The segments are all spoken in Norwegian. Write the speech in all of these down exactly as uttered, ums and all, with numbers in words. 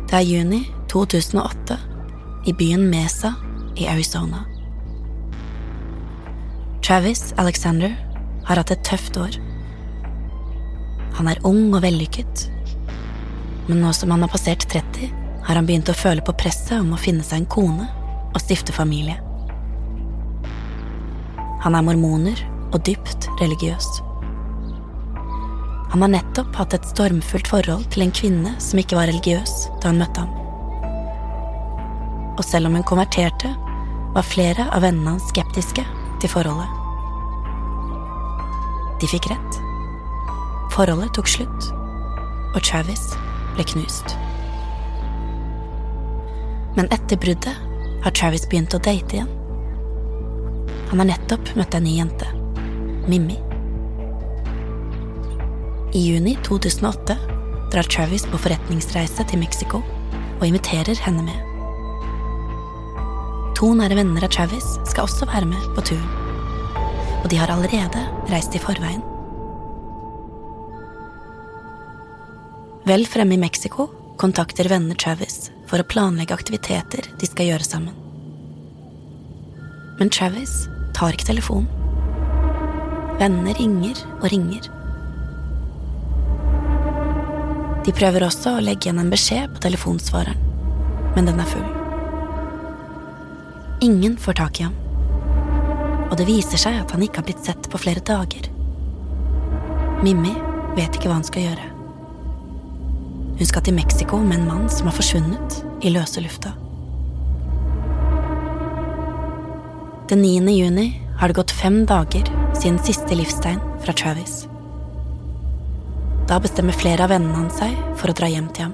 Det er juni to tusen og åtte i byen Mesa i Arizona. Travis Alexander har hatt et tøft år. Han er ung og vellykket, men nå som han har passert tretti, har han begynt å føle på presset om å finne seg en kone og stifte familie. Han er mormoner og dypt religiøs. Han har nettopp hatt et stormfullt forhold til en kvinne som ikke var religiøs da han møtte ham. Og selv om hun konverterte, var flere av vennene hans skeptiske til forholdet. De fikk rett. Forholdet tok slutt, og Travis ble knust. Men etter bruddet har Travis begynt å date igjen. Han har nettopp møtt en ny jente, Mimi. I juni to tusen og åtte drar Travis på forretningsreise til Mexico og inviterer henne med. To nære venner av Travis skal også være med på turen, og de har allerede reist i forveien. Vel fremme i Mexico kontakter venner Travis for å planlegge aktiviteter de skal gjøre sammen. Men Travis tar ikke telefonen. Venner ringer og ringer. De prøver også å legge igjen en beskjed på telefonsvareren, men den er full. Ingen får tak i ham, og det viser seg at han ikke har blitt sett på flere dager. Mimi vet ikke hva han skal gjøre. Hun skal til Mexico med en mann som har forsvunnet i løse lufta. Den niende juni har det gått fem dager siden siste livstegn fra Travis. Da bestemmer flere av vennene hans seg for å dra hjem til ham.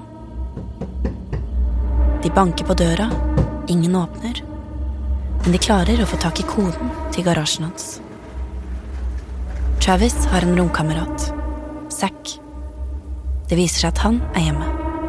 De banker på døra, ingen åpner, men de klarer å få tak i koden til garasjen hans. Travis har en romkamerat, Zack. Det viser seg at han er hjemme.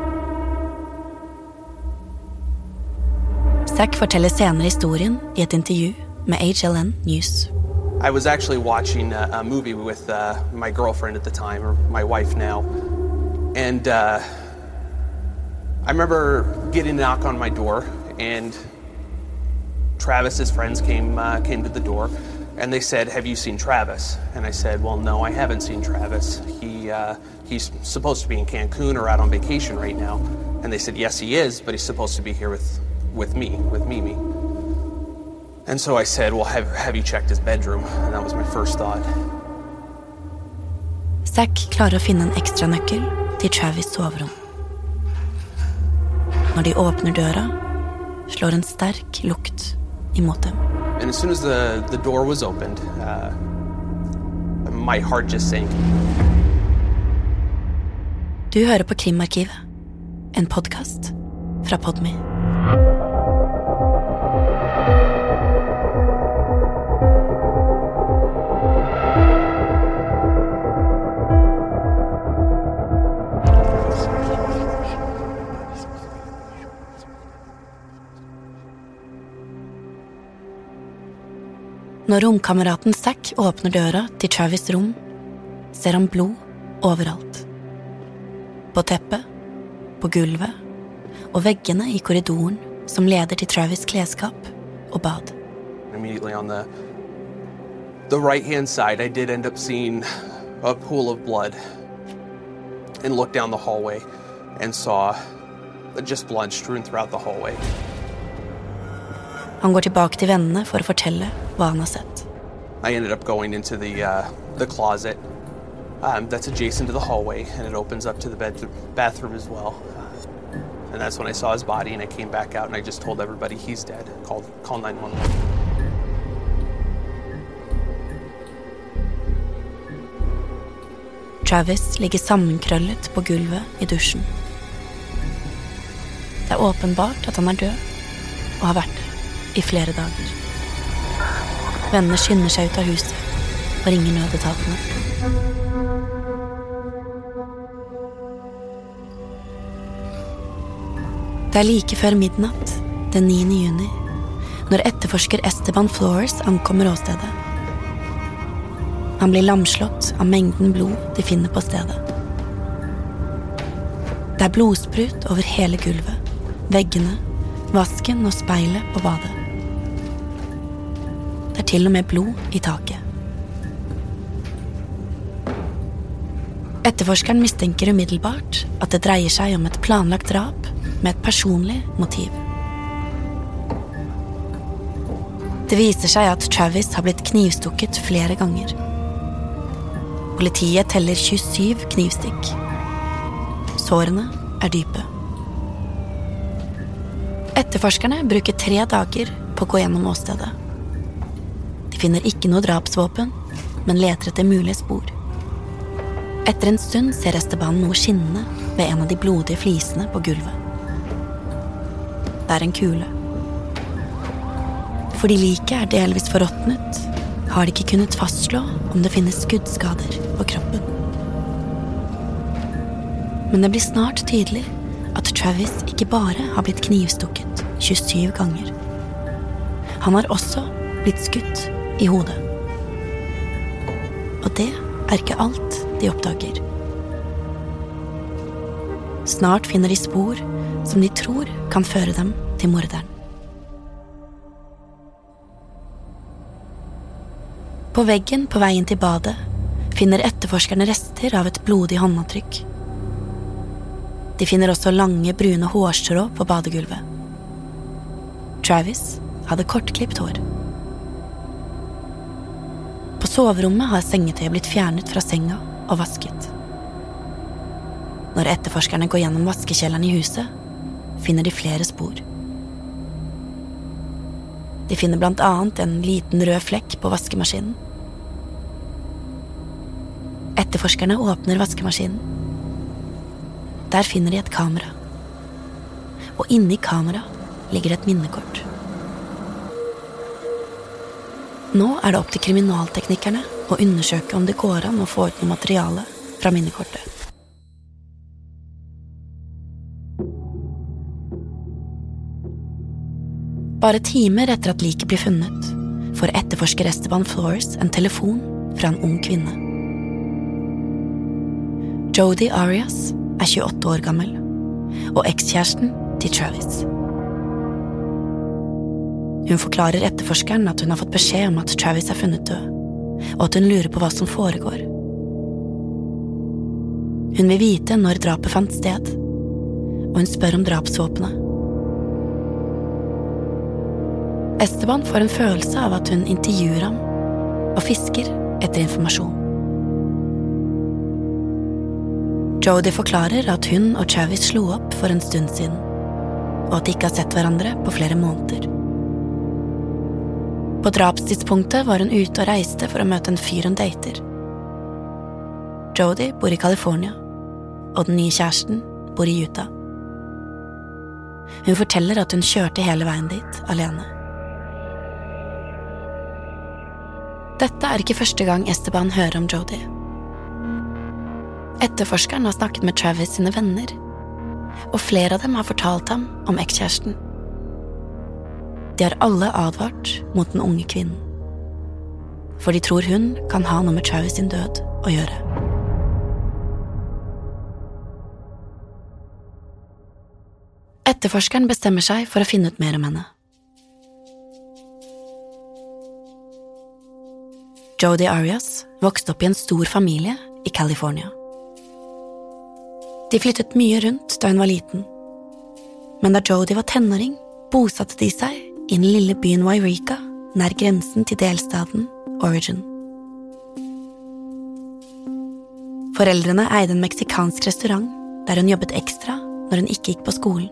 Zack forteller senere historien i et intervju med H L N News. I was actually watching a, a movie with uh, my girlfriend at the time, or my wife now, and uh, I remember getting a knock on my door, and Travis's friends came uh, came to the door, and they said, "Have you seen Travis?" And I said, "Well, no, I haven't seen Travis. He uh, he's supposed to be in Cancun or out on vacation right now." And they said, "Yes, he is, but he's supposed to be here with with me, with Mimi." And so I said, well, have, have you checked his bedroom? And that was my first thought. Zack klarer å finne en ekstra nøkkel til Travis soverom. Når de åpner døra, slår en sterk lukt imot dem. And as soon as the, the door was opened, uh, my heart just sank. Du hører på Krimarkivet, en podcast fra Podme. Når romkameraten Zack åpner døra til Travis' rom, ser han blod overalt. På teppet, på gulvet og veggene i korridoren som leder til Travis' klesskap og bad. Immediately on the the right-hand side, I did end up seeing a pool of blood and looked down the hallway and saw just blood strewn throughout the hallway. Han går tilbake til vennene for å fortelle hva han har sett. I ended up going into the uh, the closet um, that's adjacent to the hallway, and it opens up to the bed bathroom as well. Uh, and that's when I saw his body, and I came back out, and I just told everybody he's dead. Called call nine one one. Travis ligger sammenkrøllet på gulvet i dusjen. Det er åpenbart at han er død, og har vært det i flere dager. Vennene skynder seg ut av huset og ringer nødetatene. Det er like før midnatt, den niende juni, når etterforsker Esteban Flores ankommer åstedet. Han blir lamslått av mengden blod de finner på stedet. Det er blodsprut over hele gulvet, veggene, vasken og speilet på badet. Det er til og med blod i taket. Etterforskeren mistenker umiddelbart at det dreier seg om et planlagt drap med et personlig motiv. Det viser seg at Travis har blitt knivstukket flere ganger. Politiet teller tjuesyv knivstikk. Sårene er dype. Etterforskerne bruker tre dager på å gå gjennom åstedet. De finner ikke noe drapsvåpen, men leter etter mulige spor. Etter en stund ser Esteban noe skinnende ved en av de blodige flisene på gulvet. Det er en kule. Fordi liket er delvis forråtnet, har de ikke kunnet fastslå om det finnes skuddskader på kroppen. Men det blir snart tydelig at Travis ikke bare har blitt knivstukket tjuesyv ganger. Han har også blitt skutt i hodet. Og det er ikke alt de oppdager. Snart finner de spor som de tror kan føre dem til morderen. På veggen på veien til badet finner etterforskerne rester av et blodig håndavtrykk. De finner også lange, brune hårstrå på badegulvet. Travis hadde kortklipt hår. På soverommet har sengetøyet blitt fjernet fra senga og vasket. Når etterforskerne går gjennom vaskekjelleren i huset, finner de flere spor. De finner blant annet en liten rød flekk på vaskemaskinen. Etterforskerne åpner vaskemaskinen. Der finner de et kamera. Og inni kamera ligger et minnekort. Nå er det opp til kriminalteknikerne å undersøke om det går an å få ut noe materiale fra minnekortet. Bare timer etter at liket blir funnet, får etterforsker Esteban Flores en telefon fra en ung kvinne. Jodi Arias er tjueåtte år gammel, og ekskjæresten til Travis. Hun forklarer etterforskeren at hun har fått beskjed om at Travis er funnet død, og at hun lurer på hva som foregår. Hun vil vite når drapet fant sted, og hun spør om drapsvåpenet. Esteban får en følelse av at hun intervjuer ham og fisker etter informasjon. Jodi forklarer at hun og Travis slo opp for en stund siden, og at de ikke har sett hverandre på flere måneder. På drapstidspunktet var hun ute og reiste for å møte en fyr hun dater. Jodi bor i California, og den nye kjæresten bor i Utah. Hun forteller at hun kjørte hele veien dit alene. Dette er ikke første gang Esteban hører om Jodi. Etterforskeren har snakket med Travis sine venner, og flere av dem har fortalt ham om ekskjæresten. De har alle advart mot den unge kvinnen, for de tror hun kan ha noe med Travis sin død å gjøre. Etterforskeren bestemmer seg for å finne ut mer om henne. Jodi Arias vokste opp i en stor familie i California. De flyttet mye rundt da hun var liten, men da Jodi var tenåring, bosatte de seg i den lille byen Wairika, nær grensen til delstaten Oregon. Foreldrene eide en meksikansk restaurant der hun jobbet ekstra når hun ikke gikk på skolen.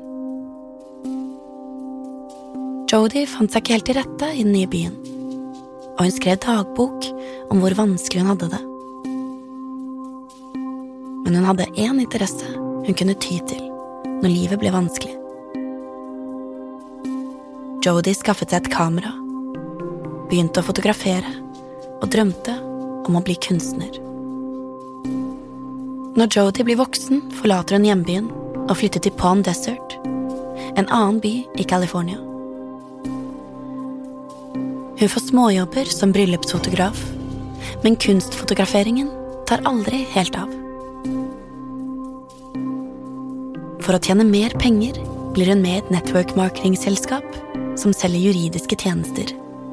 Jodi fant seg ikke helt til rette i den nye byen, og hun skrev dagbok om hvor vanskelig hun hadde det. Men hun hadde én interesse hun kunne ty til når livet ble vanskelig. Jodi skaffet seg et kamera, begynte å fotografere og drømte om å bli kunstner. Når Jodi blir voksen, forlater hun hjembyen og flytter til Palm Desert, en annen by i California. Hun får småjobber som bryllupsfotograf, men kunstfotograferingen tar aldri helt av. For å tjene mer penger blir hun med i et network-marketingselskap som selger juridiske tjenester.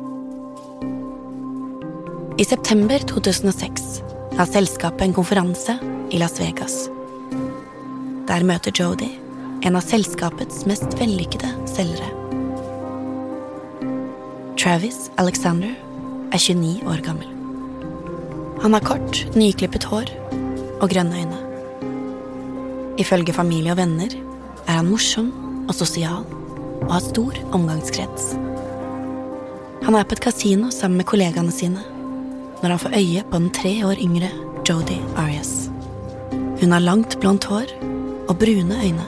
I september to tusen og seks har selskapet en konferanse i Las Vegas. Der møter Jodi en av selskapets mest vellykkede selgere. Travis Alexander er tjueni år gammel. Han har kort, nyklippet hår og grønne øyne. Ifølge familie og venner er han morsom og sosial og har stor omgangskrets. Han er på et kasino sammen med kollegaene sine når han får øye på den tre år yngre Jodi Arias. Hun har langt blondt hår og brune øyne.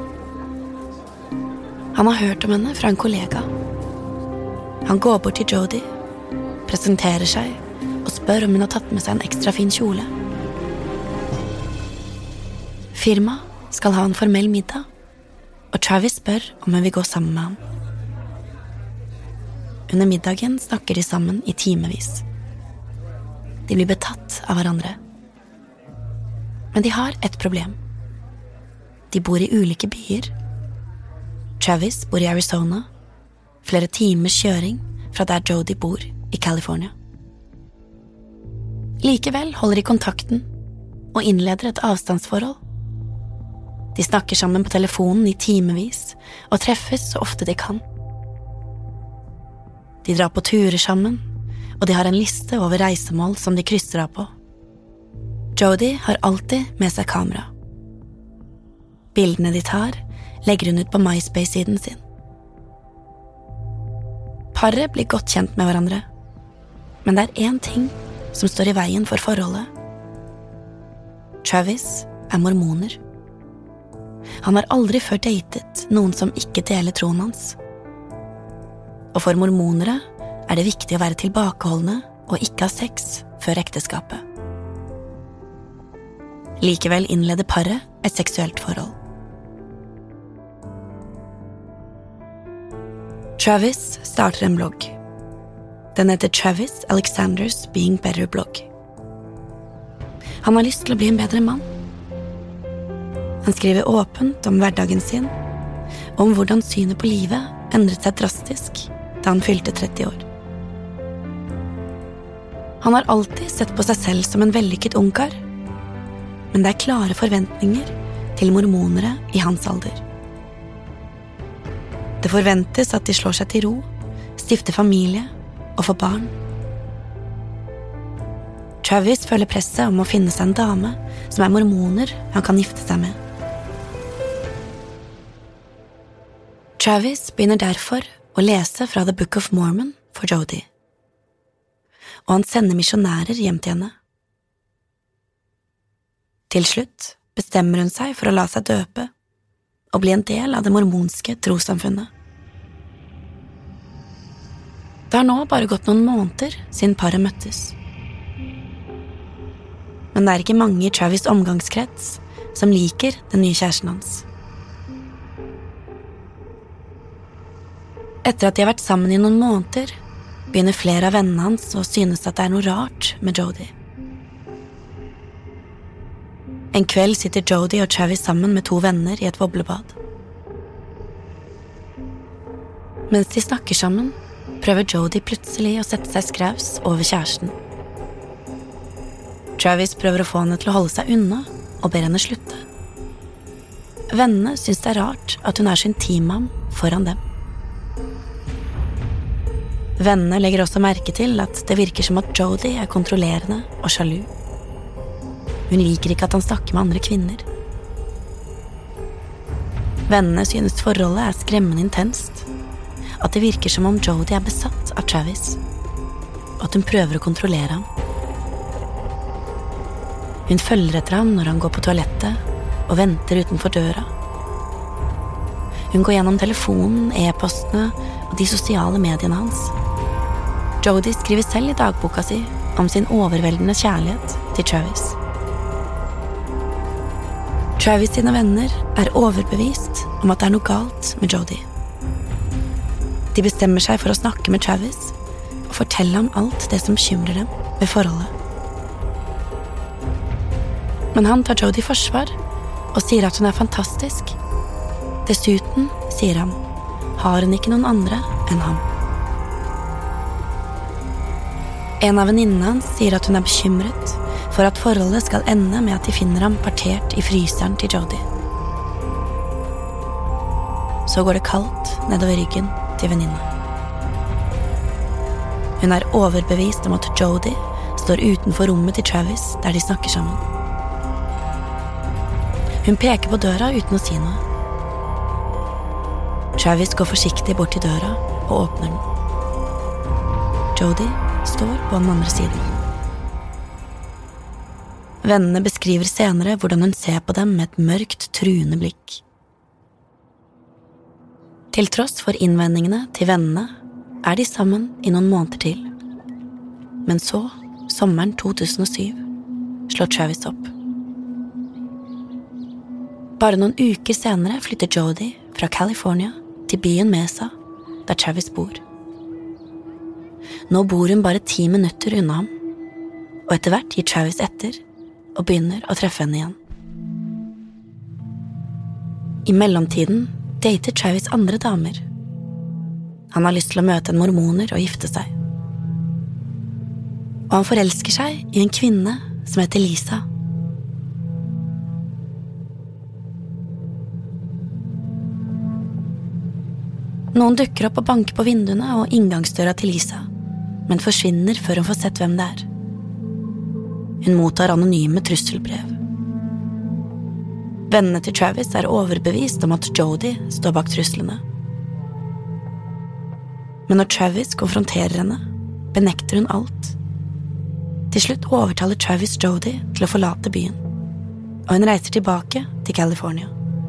Han har hørt om henne fra en kollega. Han går bort til Jodi, presenterer seg og spør om hun har tatt med seg en ekstra fin kjole. Firma skal ha en formell middag, og Travis spør om hun vil gå sammen med ham. Under middagen snakker de sammen i timevis. De blir betatt av hverandre. Men de har et problem. De bor i ulike byer. Travis bor i Arizona, flere timers kjøring fra der Jodi bor i California. Likevel holder de kontakten og innleder et avstandsforhold. De snakker sammen på telefonen i timevis og treffes så ofte de kan. De drar på turer sammen, og de har en liste over reisemål som de krysser av på. Jodi har alltid med seg kamera. Bildene de tar, legger hun ut på MySpace-siden sin. Paret blir godt kjent med hverandre, men det er én ting som står i veien for forholdet. Travis er mormoner. Han har aldri før datet noen som ikke deler troen hans. Og for mormonere er det viktig å være tilbakeholdne og ikke ha sex før ekteskapet. Likevel innleder paret et seksuelt forhold. Travis starter en blogg. Den heter Travis Alexander's Being Better blogg. Han har lyst til å bli en bedre mann. Han skriver åpent om hverdagen sin, og om hvordan synet på livet endret seg drastisk da han fylte tretti år. Han har alltid sett på seg selv som en vellykket ungkar, men det er klare forventninger til mormonere i hans alder. Det forventes at de slår seg til ro, stifter familie og får barn. Travis føler presset om å finne seg en dame som er mormoner han kan gifte seg med. Travis begynner derfor å lese fra The Book of Mormon for Jodi, og han sender misjonærer hjem til henne. Til slutt bestemmer hun seg for å la seg døpe og bli en del av det mormonske trossamfunnet. Det har nå bare gått noen måneder siden paret møttes. Men det er ikke mange i Travis' omgangskrets som liker den nye kjæresten hans. Etter at de har vært sammen i noen måneder, begynner flere av vennene hans å synes at det er noe rart med Jodi. En kveld sitter Jodi og Travis sammen med to venner i et boblebad. Mens de snakker sammen, prøver Jodi plutselig å sette seg skraus over kjæresten. Travis prøver å få henne til å holde seg unna og ber henne slutte. Vennene synes det er rart at hun er så intim med ham foran dem. Vennene legger også merke til at det virker som at Jodi er kontrollerende og sjalu. Hun liker ikke at han snakker med andre kvinner. Vennene synes forholdet er skremmende intenst, at det virker som om Jodi er besatt av Travis, og at hun prøver å kontrollere ham. Hun følger etter ham når han går på toalettet og venter utenfor døra. Hun går gjennom telefonen, e-postene og de sosiale mediene hans. Jodi skriver selv i dagboka si om sin overveldende kjærlighet til Travis. Travis sine venner er overbevist om at det er noe galt med Jodi. De bestemmer seg for å snakke med Travis og fortelle ham alt det som bekymrer dem ved forholdet. Men han tar Jodi i forsvar og sier at hun er fantastisk. Dessuten sier han, har hun ikke noen andre enn ham. En av venninnene hans sier at hun er bekymret for at forholdet skal ende med at de finner ham partert i fryseren til Jody. Så går det kaldt nedover ryggen til venninnen. Hun er overbevist om at Jody står utenfor rommet til Travis der de snakker sammen. Hun peker på døra uten å si noe. Travis går forsiktig bort til døra og åpner den. Jody står på den andre siden. Vennene beskriver senere hvordan hun ser på dem med et mørkt, truende blikk. Til tross for innvendingene til vennene er de sammen i noen måneder til. Men så, sommeren to tusen og syv, slår Travis opp. Bare noen uker senere flytter Jody fra California til byen Mesa, der Travis bor. Nå bor hun bare ti minutter unna ham, og etter hvert gir Travis etter og begynner å treffe henne igjen. I mellomtiden dater Travis andre damer. Han har lyst til å møte en mormoner og gifte seg. Og han forelsker seg i en kvinne som heter Lisa. Noen dukker opp og banker på vinduene og inngangsdøra til Lisa, men forsvinner før hun får sett hvem det er. Hun mottar anonyme trusselbrev. Vennene til Travis er overbevist om at Jody står bak truslene. Men når Travis konfronterer henne, benekter hun alt. Til slutt overtaler Travis Jody til å forlate byen, og hun reiser tilbake til California.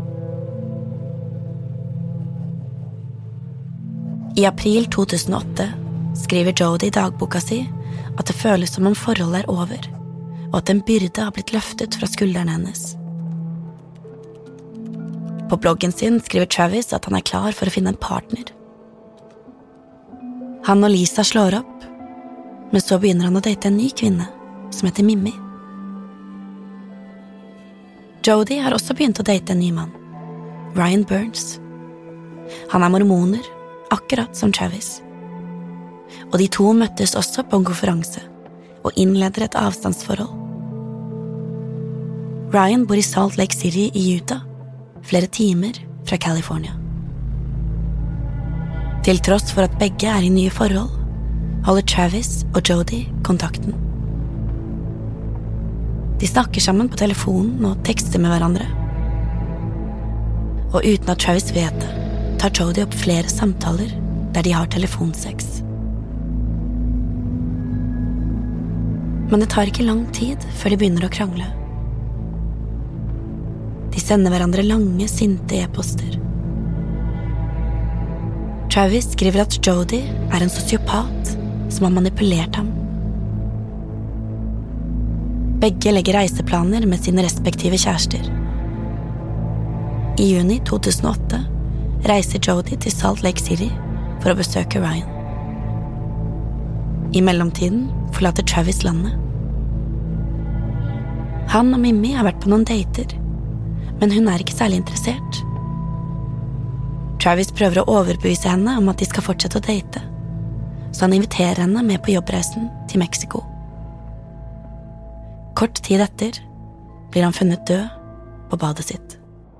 I april to tusen og åtte skriver Jody i dagboka si at det føles som om forholdet er over, og at en byrde har blitt løftet fra skuldrene hennes. På bloggen sin skriver Travis at han er klar for å finne en partner. Han og Lisa slår opp, men så begynner han å date en ny kvinne, som heter Mimi. Jody har også begynt å date en ny mann, Ryan Burns. Han er mormoner, akkurat som Travis. Og de to møttes også på en konferanse, og innleder et avstandsforhold. Ryan bor i Salt Lake City i Utah, flere timer fra California. Til tross for at begge er i nye forhold, holder Travis og Jody kontakten. De snakker sammen på telefonen og tekster med hverandre. Og uten at Travis vet det, tar Jody opp flere samtaler der de har telefonsex. Men det tar ikke lang tid før de begynner å krangle. De sender hverandre lange, sinte e-poster. Travis skriver at Jody er en sosiopat som har manipulert ham. Begge legger reiseplaner med sine respektive kjærester. I juni to tusen og åtte reiser Jody til Salt Lake City for å besøke Ryan. I mellomtiden forlater Travis landet. Han og Mimi har vært på noen dater, men hun er ikke særlig interessert. Travis prøver å overbevise henne om at de skal fortsette å date, så han inviterer henne med på jobbreisen til Mexico. Kort tid etter blir han funnet død på badet sitt.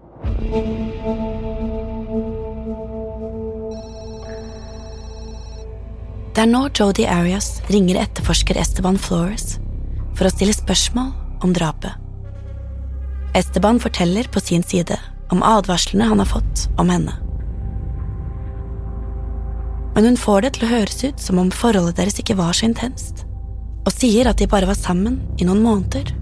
Det er nå Jody Arias ringer etterforsker Esteban Flores for å stille spørsmål om drapet. Esteban forteller på sin side om advarslene han har fått om henne. Men hun får det til å høres ut som om forholdet deres ikke var så intenst, og sier at de bare var sammen i noen måneder.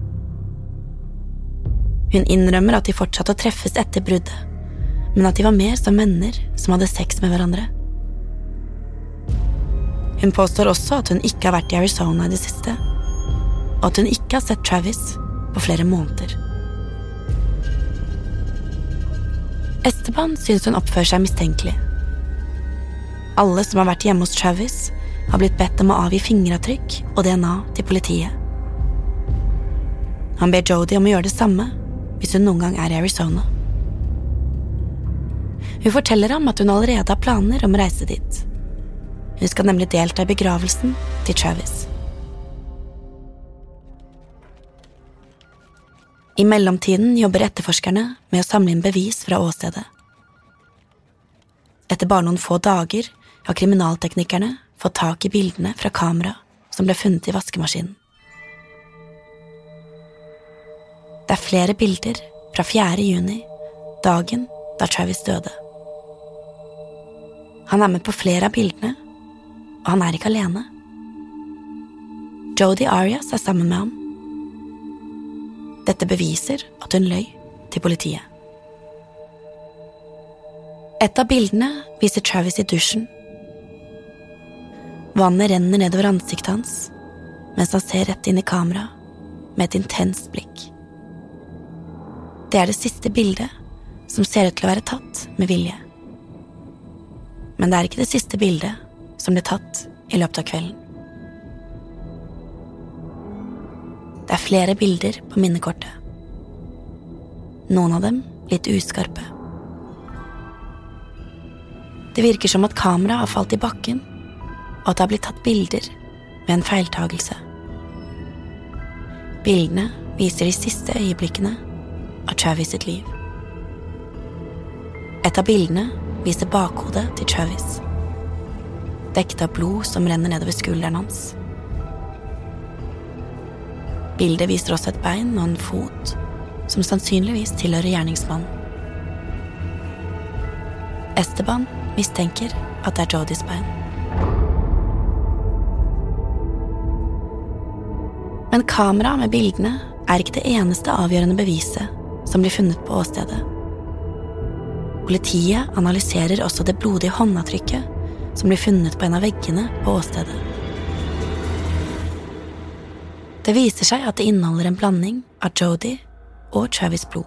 Hun innrømmer at de fortsatte å treffes etter bruddet, men at de var mer som venner som hadde sex med hverandre. Hun påstår også at hun ikke har vært i Arizona i det siste, og at hun ikke har sett Travis på flere måneder. Esteban synes hun oppfører seg mistenkelig. Alle som har vært hjemme hos Travis har blitt bedt om å avgi fingeravtrykk og D N A til politiet. Han ber Jody om å gjøre det samme hvis hun noen gang er i Arizona. Hun forteller ham at hun allerede har planer om å reise dit. Hun skal nemlig delta i begravelsen til Travis. I mellomtiden jobber etterforskerne med å samle inn bevis fra åstedet. Etter bare noen få dager har kriminalteknikerne fått tak i bildene fra kamera som ble funnet i vaskemaskinen. Det er flere bilder fra fjerde juni, dagen da Travis døde. Han er med på flere av bildene, og han er ikke alene. Jodi Arias er sammen med ham. Dette beviser at hun løy til politiet. Et av bildene viser Travis i dusjen. Vannet renner nedover ansiktet hans, mens han ser rett inn i kamera med et intenst blikk. Det er det siste bildet som ser ut til å være tatt med vilje. Men det er ikke det siste bildet som ble tatt i løpet av kvelden. Det er flere bilder på minnekortet. Noen av dem litt uskarpe. Det virker som at kameraet har falt i bakken, og at det har blitt tatt bilder ved en feiltagelse. Bildene viser de siste øyeblikkene av Travis sitt liv. Et av bildene viser bakhodet til Travis, dekket av blod som renner nedover skulderen hans. Bildet viser også et bein og en fot som sannsynligvis tilhører gjerningsmannen. Esteban mistenker at det er Jodis bein. Men kamera med bildene er ikke det eneste avgjørende beviset som blir funnet på åstedet. Politiet analyserer også det blodige håndavtrykket som blir funnet på en av veggene på åstedet. Det viser seg at det inneholder en blanding av Jodi og Travis' blod.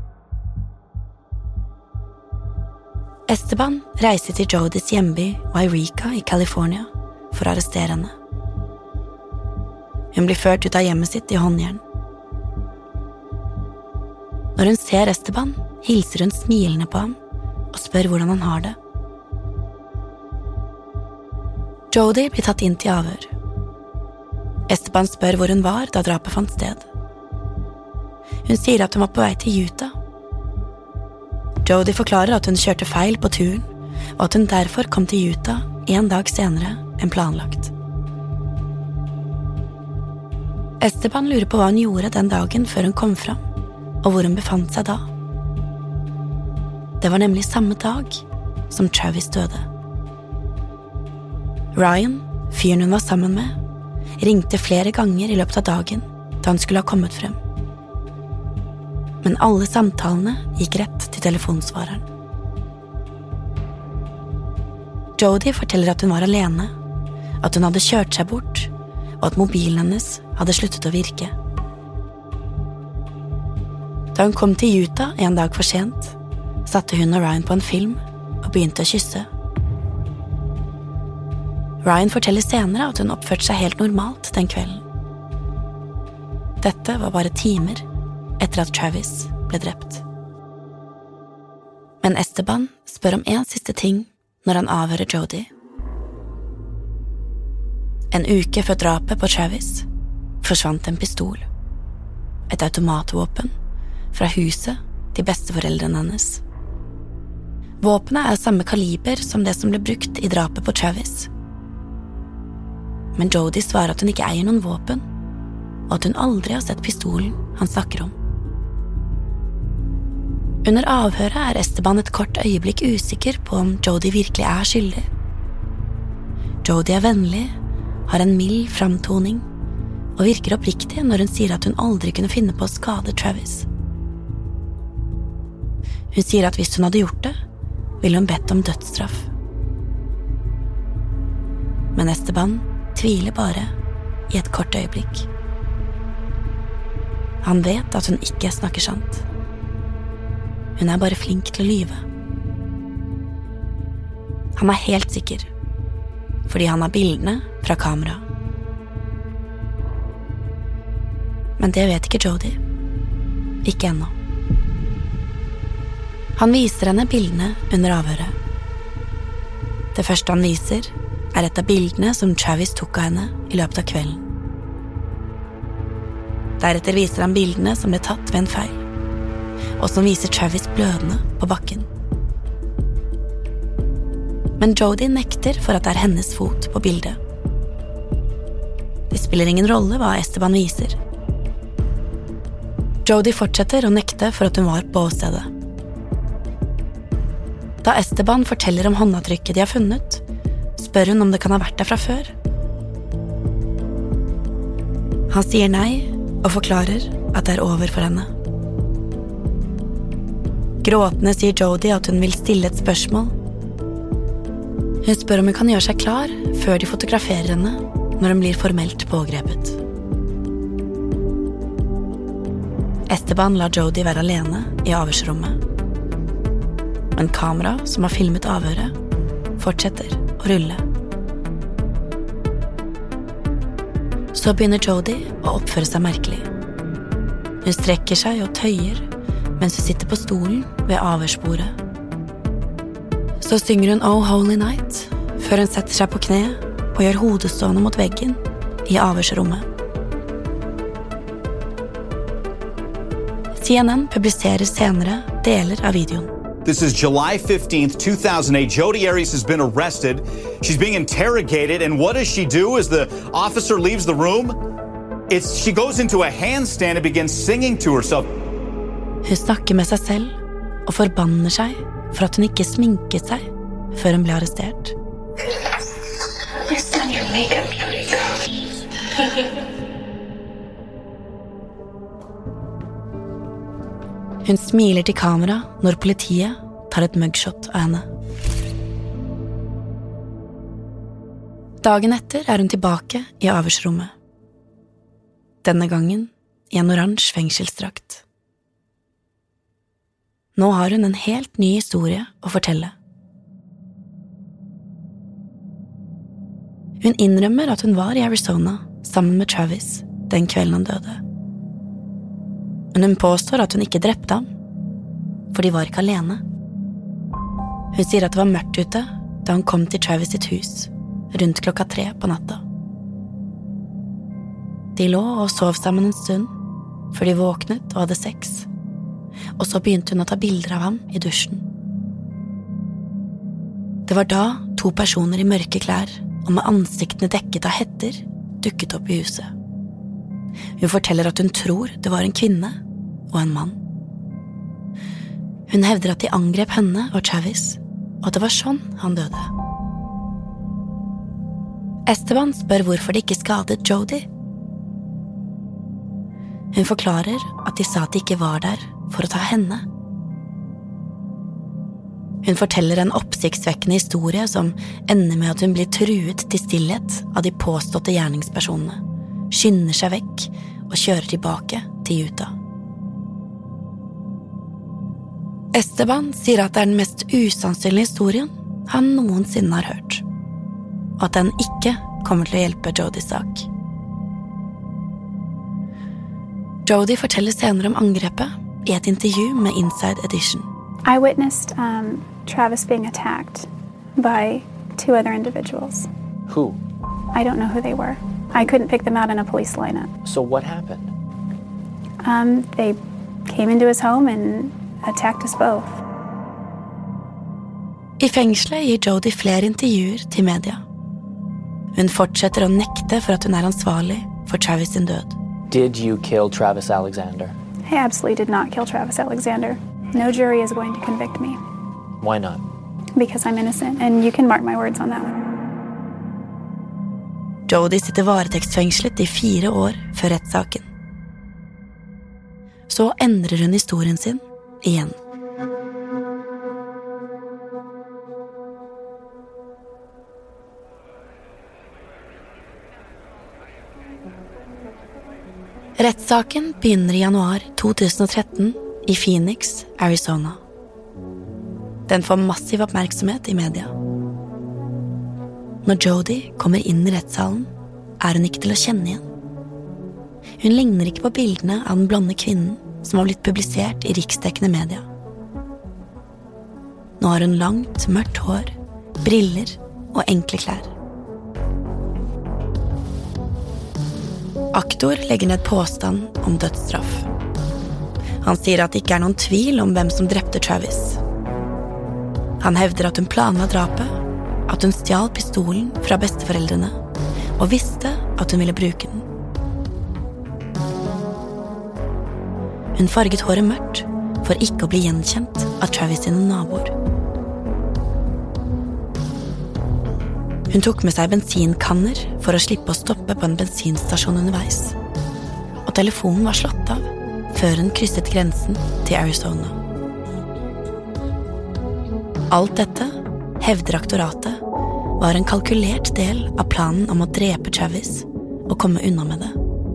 Esteban reiser til Jodis hjemby Yreka i California for å arrestere henne. Hun blir ført ut av hjemmet sitt i håndjern. Når hun ser Esteban, hilser hun smilende på ham og spør hvordan han har det. Jodi blir tatt inn til avhør. Esteban spør hvor hun var da drapet fant sted. Hun sier at hun var på vei til Utah. Jodi forklarer at hun kjørte feil på turen, og at hun derfor kom til Utah en dag senere enn planlagt. Esteban lurer på hva hun gjorde den dagen før hun kom fram, og hvor hun befant seg da. Det var nemlig samme dag som Travis døde. Ryan, fyren hun var sammen med, ringte flere ganger i løpet av dagen da han skulle ha kommet frem. Men alle samtalene gikk rett til telefonsvareren. Jodi forteller at hun var alene, at hun hadde kjørt seg bort, og at mobilen hennes hadde sluttet å virke. Da hun kom til Utah en dag for sent, satte hun og Ryan på en film og begynte å kysse. Ryan forteller senere at hun oppførte seg helt normalt den kvelden. Dette var bare timer etter at Travis ble drept. Men Esteban spør om en siste ting når han avhører Jodi. En uke før drapet på Travis forsvant en pistol, et automatvåpen, fra huset til besteforeldrene hennes. Våpenet er samme kaliber som det som ble brukt i drapet på Travis. Men Jodi svarer at hun ikke eier noen våpen, og at hun aldri har sett pistolen han snakker om. Under avhøret er Esteban et kort øyeblikk usikker på om Jodi virkelig er skyldig. Jodi er vennlig, har en mild framtoning, og virker oppriktig når hun sier at hun aldri kunne finne på å skade Travis. Hun sier at hvis hun hadde gjort det, ville hun bedt om dødsstraff. Men Esteban tviler bare i et kort øyeblikk. Han vet at hun ikke snakker sant. Hun er bare flink til å lyve. Han er helt sikker, fordi han har bildene fra kamera. Men det vet ikke Jodi. Ikke ennå. Han viser henne bildene under avhøret. Det første han viser er et av bildene som Travis tok av henne i løpet av kvelden. Deretter viser han bildene som ble tatt ved en feil, og som viser Travis blødende på bakken. Men Jodi nekter for at det er hennes fot på bildet. Det spiller ingen rolle hva Esteban viser. Jodi fortsetter å nekte for at hun var på åstedet. Da Esteban forteller om håndavtrykket de har funnet, spør hun om det kan ha vært der fra før. Han sier nei og forklarer at det er over for henne. Gråtende sier Jodi at hun vil stille et spørsmål. Hun spør om hun kan gjøre seg klar før de fotograferer henne når hun blir formelt pågrepet. Esteban lar Jodi være alene i avhørsrommet. Men kamera som har filmet avhøret fortsetter å rulle. Så begynner Jodi å oppføre seg merkelig. Hun strekker seg og tøyer mens hun sitter på stolen ved avhørsbordet. Så synger hun Oh Holy Night før hun setter seg på kne og gjør hodet stående mot veggen i avhørsrommet. C N N publiserer senere deler av videoen. This is July fifteenth, two thousand eight. Jodi Arias has been arrested. She's being interrogated, and what does she do as the officer leaves the room? It's, she goes into a handstand and begins singing to herself. Hun snakker med seg selv og forbanner seg for at hun ikke sminket seg før hun ble arrestert. You've done your makeup, Jodi. Hun smiler til kamera når politiet tar et mugshot av henne. Dagen etter er hun tilbake i avhørsrommet. Denne gangen i en oransje fengselsdrakt. Nå har hun en helt ny historie å fortelle. Hun innrømmer at hun var i Arizona sammen med Travis den kvelden han døde. Men hun påstår at hun ikke drepte ham, for de var ikke alene. Hun sier at det var mørkt ute da hun kom til Travis sitt hus, rundt klokka tre på natta. De lå og sov sammen en stund, før de våknet og hadde sex, og så begynte hun å ta bilder av ham i dusjen. Det var da to personer i mørke klær og med ansiktene dekket av hetter dukket opp i huset. Hun forteller at hun tror det var en kvinne og en mann. Hun hevder at de angrep henne og Travis, og at det var sånn han døde. Esteban spør hvorfor de ikke skadet Jodi. Hun forklarer at de sa at de ikke var der for å ta henne. Hun forteller en oppsiktsvekkende historie som ender med at hun blir truet til stillhet av de påståtte gjerningspersonene, skynder seg vekk og kjører tilbake til Utah. Esteban sier at det er den mest usannsynlige historien han noensinne har hørt, og at den ikke kommer til å hjelpe Jodis sak. Jodi forteller senere om angrepet i et intervju med Inside Edition. I witnessed um, Travis being attacked by two other individuals. Who? I don't know who they were. I couldn't pick them out in a police lineup. So what happened? Um, they came into his home and attacked us both. I fengselet gir Jodi flere intervjuer til media. Hun fortsetter å nekte for at hun er ansvarlig for Travis sin død. Did you kill Travis Alexander? I absolutely did not kill Travis Alexander. No jury is going to convict me. Why not? Because I'm innocent, and you can mark my words on that one. Jodi sitter varetektsfengslet i fire år før rettssaken. Så endrer hun historien sin igjen. Rettssaken begynner i januar to tusen og tretten i Phoenix, Arizona. Den får massiv oppmerksomhet i media. Når Jodi kommer inn i rettssalen, er hun ikke til å kjenne igjen. Hun ligner ikke på bildene av den blonde kvinnen som har blitt publisert i riksdekkende media. Nå har hun langt, mørkt hår, briller og enkle klær. Aktor legger ned påstand om dødsstraff. Han sier at det ikke er noen tvil om hvem som drepte Travis. Han hevder at hun planla drapet, at hun stjal pistolen fra besteforeldrene, og visste at hun ville bruke den. Hun farget håret mørkt for ikke å bli gjenkjent av Travis sine naboer. Hun tok med seg bensinkanner for å slippe å stoppe på en bensinstasjon underveis, og telefonen var slått av før hun krysset grensen til Arizona. Alt dette, hevder aktoratet, var en kalkulert del av planen om å drepe Travis og komme unna med det.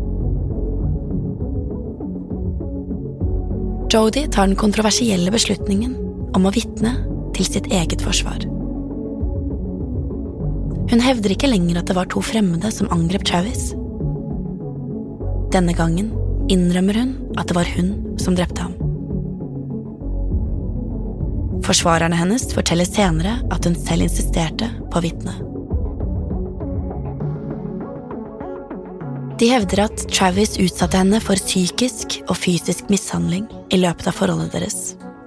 Jodi tar den kontroversielle beslutningen om å vitne til sitt eget forsvar. Hun hevder ikke lenger at det var to fremmede som angrep Travis. Denne gangen innrømmer hun at det var hun som drepte ham. Forsvarerne hennes forteller senere at hun selv insisterte på å vitne. De hevder at Travis utsatte henne for psykisk og fysisk mishandling i løpet av forholdet deres.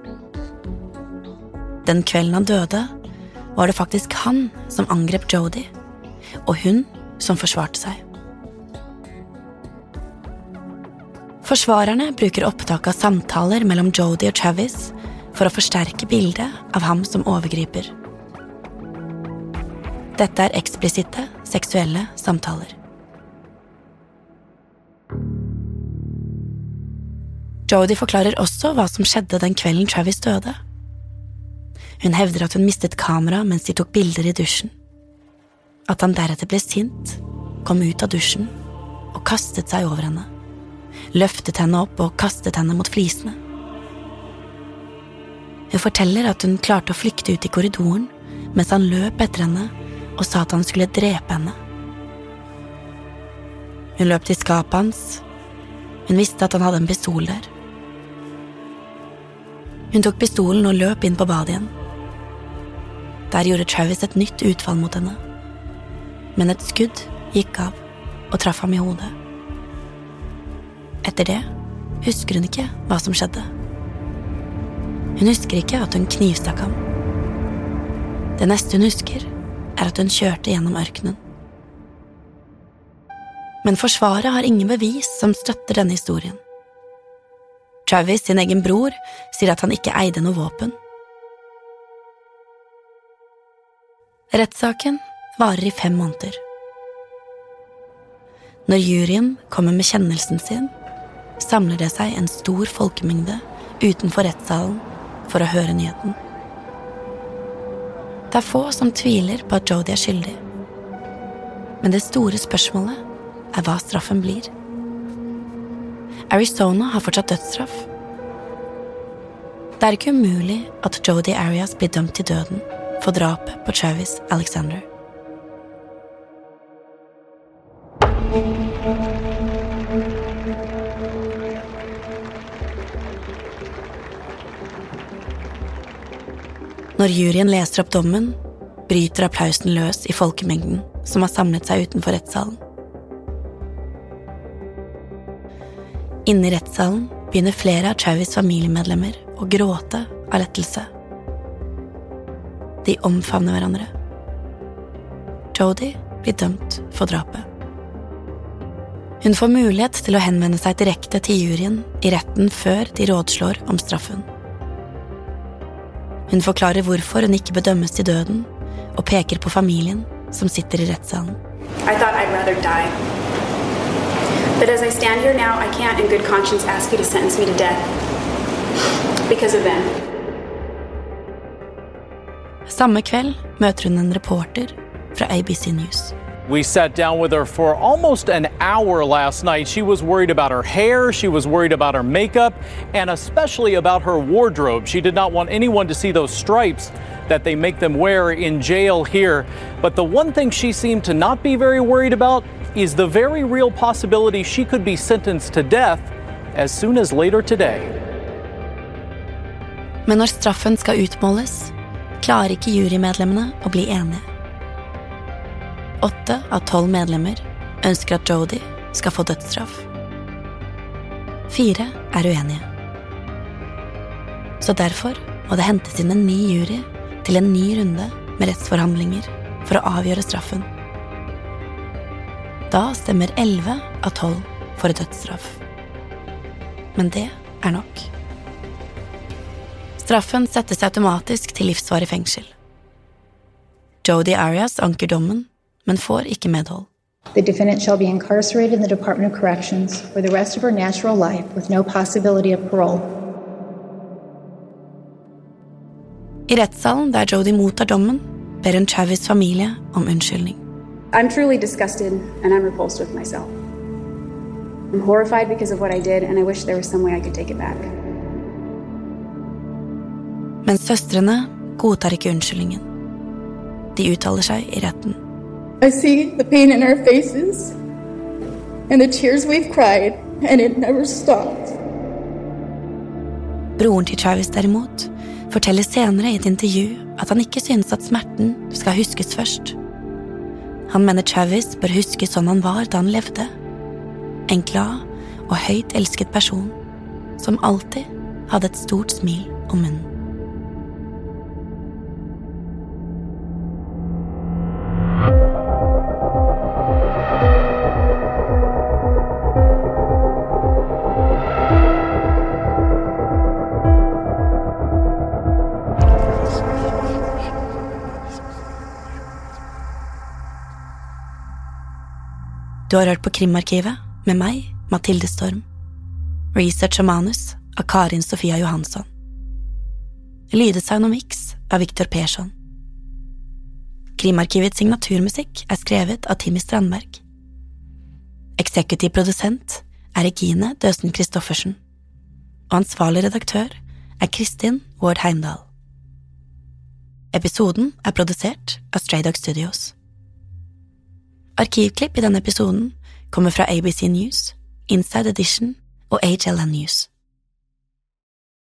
Den kvelden han døde, var det faktisk han som angrep Jodi, og hun som forsvarte seg. Forsvarerne bruker opptak av samtaler mellom Jodi og Travis for å forsterke bildet av ham som overgriper. Dette er eksplisitte seksuelle samtaler. Jodi forklarer også hva som skjedde den kvelden Travis døde. Hun hevder at hun mistet kamera mens de tok bilder i dusjen. At han deretter ble sint, kom ut av dusjen og kastet seg over henne. Løftet henne opp og kastet henne mot flisene. Hun forteller at hun klarte å flykte ut i korridoren mens han løp etter henne og sa at han skulle drepe henne. Hun løp til skapet hans. Hun visste at han hadde en pistol der. Hun tok pistolen og løp inn på badet igjen. Der gjorde Travis et nytt utfall mot henne. Men et skudd gikk av og traff ham i hodet. Etter det husker hun ikke hva som skjedde. Hun husker ikke at hun knivstakk ham. Det neste hun husker, er at hun kjørte gjennom ørkenen. Men forsvaret har ingen bevis som støtter denne historien. Travis, sin egen bror, sier at han ikke eide noe våpen. Rettssaken varer i fem måneder. Når juryen kommer med kjennelsen sin, samler det seg en stor folkemengde utenfor rettssalen for å høre nyheten. Det er få som tviler på at Jodi er skyldig. Men det store spørsmålet er hva straffen blir. Arizona har fortsatt dødsstraff. Det er ikke umulig at Jodi Arias blir dømt til døden for drapet på Travis Alexander. Når juryen leser opp dommen, bryter applausen løs i folkemengden som har samlet seg utenfor rettssalen. Inne i rettssalen begynner flere av Travis' familiemedlemmer å gråte av lettelse. De omfavner hverandre. Jodi blir dømt for drapet. Hun får mulighet til å henvende seg direkte til juryen i retten før de rådslår om straffen. Hun forklarer hvorfor hun ikke bedømmes til døden, og peker på familien som sitter i rettssalen. I thought I'd rather die. But as I stand here now, I can't in good conscience ask you to sentence me to death because of them. Samme kveld møter hun en reporter fra A B C News. We sat down with her for almost an hour last night. She was worried about her hair, she was worried about her makeup, and especially about her wardrobe. She did not want anyone to see those stripes that they make them wear in jail here. But the one thing she seemed to not be very worried about is the very real possibility she could be sentenced to death as soon as later today. Men når straffen skal utmåles, klarer ikke jurymedlemmene å bli enige. Åtte av tolv medlemmer ønsker at Jodi skal få dødsstraff. Fire er uenige. Så derfor må det hentes inn en ny jury til en ny runde med rettsforhandlinger for å avgjøre straffen. Da stemmer elleve av tolv for dødsstraff. Men det er nok. Straffen settes automatisk til livsvarig fengsel. Jodi Arias anker dommen, men får ikke medhold. The defendant shall be incarcerated in the Department of Corrections for the rest of her natural life with no possibility of parole. I rettssalen der Jodi mottar dommen, ber hun Travis familie om unnskyldning. I'm truly disgusted and I'm repulsed with myself. I'm horrified because of what I did and I wish there was some way I could take it back. Men søstrene godtar ikke unnskyldningen. De uttaler seg i retten. I see the pain in our faces and the tears we've cried and it never stopped. Broren til Travis derimot forteller senere i et intervju at han ikke synes at smerten skal huskes først. Han mener Travis bør huske sånn han var da han levde. En glad og høyt elsket person som alltid hadde et stort smil om munnen. Du har hørt på Krimarkivet med meg, Mathilde Storm. Research og manus av Karin Sofia Johansson. Lyddesign og mix av Viktor Persson. Krimarkivets signaturmusikk er skrevet av Timmy Strandberg. Eksekutiv produsent er Regine Døsen Kristoffersen. Og ansvarlig redaktør er Kristin Ward Heimdal. Episoden er produsert av Stray Dog Studios. Arkivklipp i denne episoden kommer fra A B C News, Inside Edition og H L N News.